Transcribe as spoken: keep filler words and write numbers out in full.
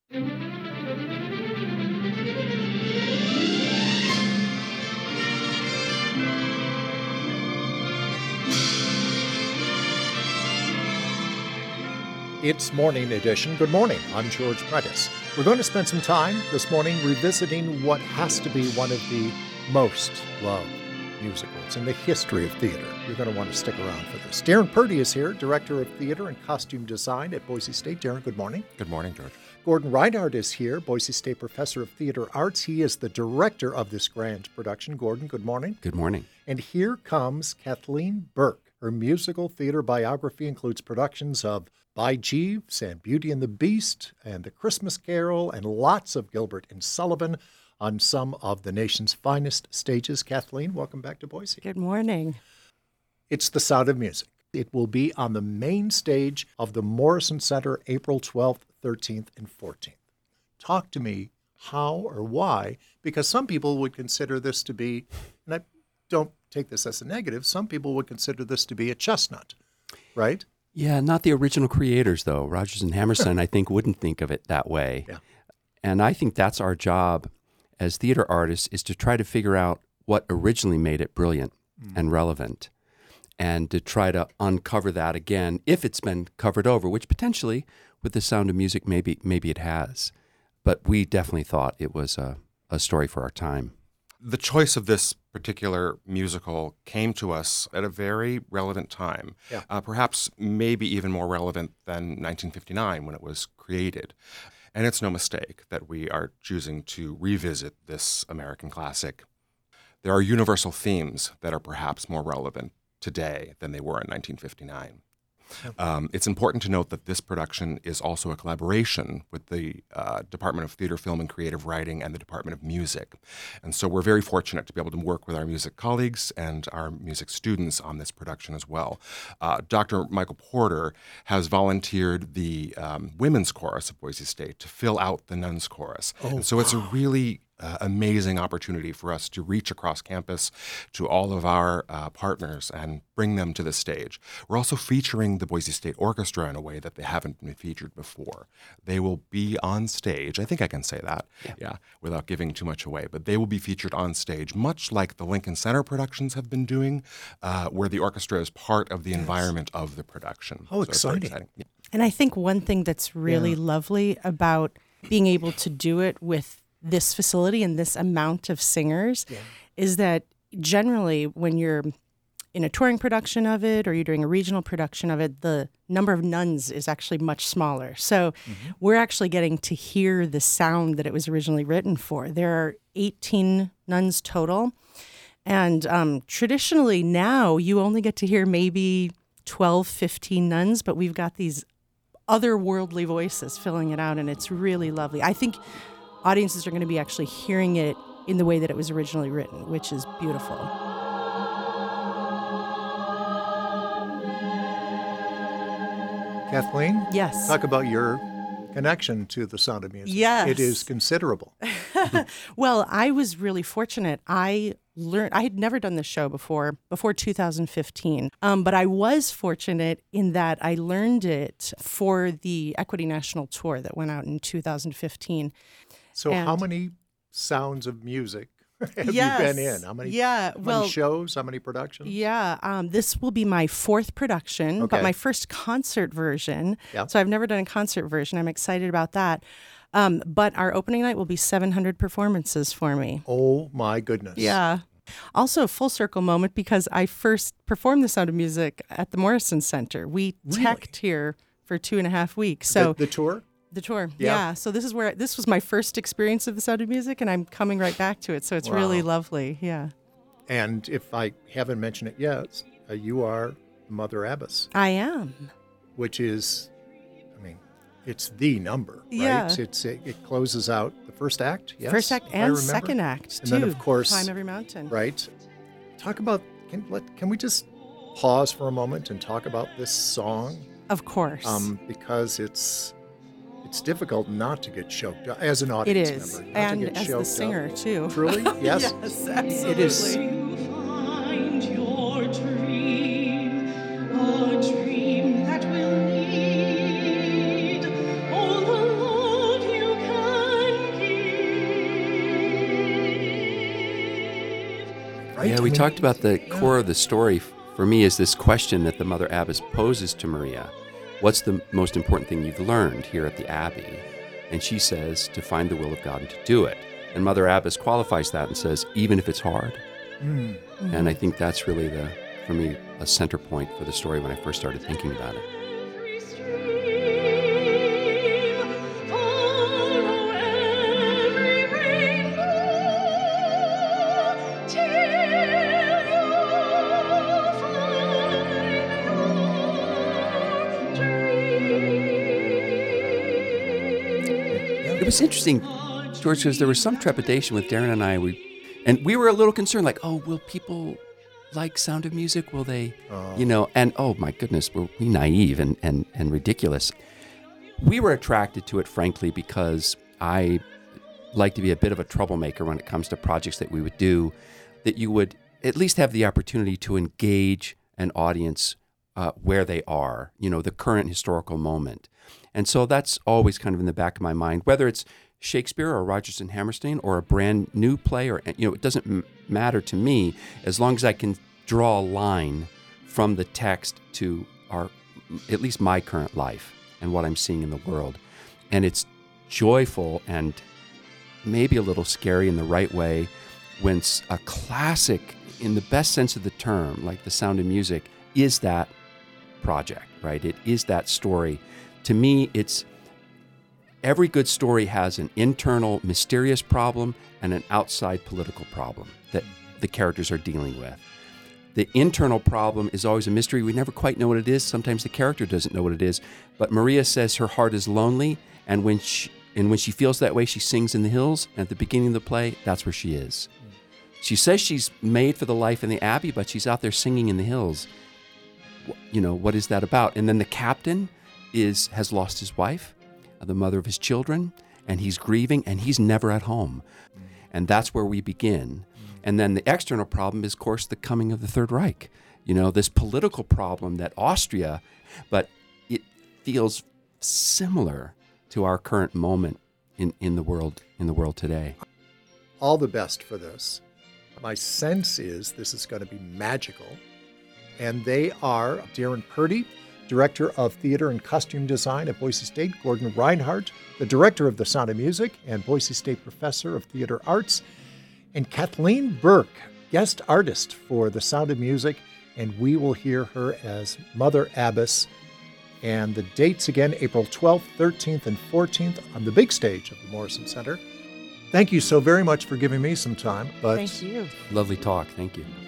It's Morning Edition. Good morning. I'm George Prentice. We're going to spend some time this morning revisiting what has to be one of the most loved musicals in the history of theater. You're going to want to stick around for this. Darren Purdy is here, Director of Theater and Costume Design at Boise State. Darren, good morning. Good morning, George. Gordon Reinhardt is here, Boise State Professor of Theater Arts. He is the director of this grand production. Gordon, good morning. Good morning. And here comes Kathleen Burke. Her musical theater biography includes productions of By Jeeves and Beauty and the Beast and The Christmas Carol and lots of Gilbert and Sullivan on some of the nation's finest stages. Kathleen, welcome back to Boise. Good morning. It's The Sound of Music. It will be on the main stage of the Morrison Center April twelfth, thirteenth, and fourteenth. Talk to me how or why, because some people would consider this to be, and I don't take this as a negative, some people would consider this to be a chestnut, right? Yeah, not the original creators, though. Rodgers and Hammerstein, I think, wouldn't think of it that way. Yeah. And I think that's our job as theater artists, is to try to figure out what originally made it brilliant mm. and relevant, and to try to uncover that again, if it's been covered over, which potentially, with The Sound of Music, maybe maybe it has. But we definitely thought it was a, a story for our time. The choice of this particular musical came to us at a very relevant time, yeah. uh, perhaps maybe even more relevant than nineteen fifty-nine when it was created. And it's no mistake that we are choosing to revisit this American classic. There are universal themes that are perhaps more relevant today than they were in nineteen fifty-nine. Um, it's important to note that this production is also a collaboration with the uh, Department of Theater, Film, and Creative Writing and the Department of Music. And so we're very fortunate to be able to work with our music colleagues and our music students on this production as well. Uh, Doctor Michael Porter has volunteered the um, women's chorus of Boise State to fill out the nuns chorus. Oh, and so it's a really Uh, amazing opportunity for us to reach across campus to all of our uh, partners and bring them to the stage. We're also featuring the Boise State Orchestra in a way that they haven't been featured before. They will be on stage, I think I can say that, yeah, yeah without giving too much away, but they will be featured on stage, much like the Lincoln Center productions have been doing, uh, where the orchestra is part of the yes. environment of the production. Oh, so exciting. exciting. Yeah. And I think one thing that's really yeah. lovely about being able to do it with this facility and this amount of singers yeah. is that generally when you're in a touring production of it or you're doing a regional production of it, the number of nuns is actually much smaller. So mm-hmm. we're actually getting to hear the sound that it was originally written for. There are eighteen nuns total. And um, traditionally now you only get to hear maybe twelve, fifteen nuns, but we've got these otherworldly voices filling it out, and it's really lovely. I think audiences are going to be actually hearing it in the way that it was originally written, which is beautiful. Kathleen? Yes. Talk about your connection to The Sound of Music. Yes. It is considerable. Well, I was really fortunate. I learned, I had never done this show before, before two thousand fifteen. Um, but I was fortunate in that I learned it for the Equity National Tour that went out in two thousand fifteen. So and how many sounds of music have yes, you been in? How many, yeah, how well, many shows? How many productions? Yeah, um, this will be my fourth production, okay. but my first concert version. Yep. So I've never done a concert version. I'm excited about that. Um, but our opening night will be seven hundred performances for me. Oh, my goodness. Yeah. Also a full circle moment because I first performed The Sound of Music at the Morrison Center. We really? teched here for two and a half weeks. So The, the tour? The tour, yeah. yeah. So this is where this was my first experience of The Sound of Music, and I'm coming right back to it. So it's wow. really lovely, yeah. And if I haven't mentioned it yet, uh, you are Mother Abbess. I am. Which is, I mean, it's the number, right? Yeah. It's it, it closes out the first act, yes? First act and second act, and too. then, of course, Climb Every Mountain. Right. Talk about, can, let, can we just pause for a moment and talk about this song? Of course. Um, because it's it's difficult not to get choked up as an It audience is, member. Not and to get as the choked singer, up. too. Truly? Yes? Yes, absolutely. It is. Find your dream, a dream that will lead all the love you right? Yeah, I we mean, talked about the core of the story f- for me is this question that the Mother Abbess poses to Maria. What's the most important thing you've learned here at the Abbey? And she says, to find the will of God and to do it. And Mother Abbess qualifies that and says, even if it's hard. Mm. And I think that's really, the, for me, a center point for the story when I first started thinking about it. Every stream, follow every rainbow, till you find your dream. It was interesting, George, because there was some trepidation with Darren and I. We, and we were a little concerned, like, oh, will people like Sound of Music? Will they, Oh. you know, and oh my goodness, were we naive and, and, and ridiculous? We were attracted to it, frankly, because I like to be a bit of a troublemaker when it comes to projects that we would do, that you would at least have the opportunity to engage an audience uh, where they are, you know, the current historical moment. And so that's always kind of in the back of my mind, whether it's Shakespeare or Rodgers and Hammerstein or a brand new play, or, you know, it doesn't m- matter to me as long as I can draw a line from the text to our, at least my current life and what I'm seeing in the world. And it's joyful and maybe a little scary in the right way when s- a classic, in the best sense of the term, like The Sound of Music, is that project, right? It is that story. To me, it's every good story has an internal mysterious problem and an outside political problem that the characters are dealing with. The internal problem is always a mystery. We never quite know what it is. Sometimes the character doesn't know what it is. But Maria says her heart is lonely, and when she, and when she feels that way, she sings in the hills. And at the beginning of the play, that's where she is. She says she's made for the life in the Abbey, but she's out there singing in the hills. You know, what is that about? And then the captain is has lost his wife, the mother of his children, and he's grieving, and he's never at home. And that's where we begin. And then the external problem is, of course, the coming of the Third Reich. You know, this political problem that Austria, but it feels similar to our current moment in, in the world in the world today. All the best for this. My sense is this is going to be magical. And they are Darren Purdy, Director of Theater and Costume Design at Boise State, Gordon Reinhardt, the Director of The Sound of Music and Boise State Professor of Theater Arts, and Kathleen Burke, guest artist for The Sound of Music, and we will hear her as Mother Abbess. And the dates again, April twelfth, thirteenth, and fourteenth on the big stage of the Morrison Center. Thank you so very much for giving me some time. But Thank you. Lovely talk. Thank you.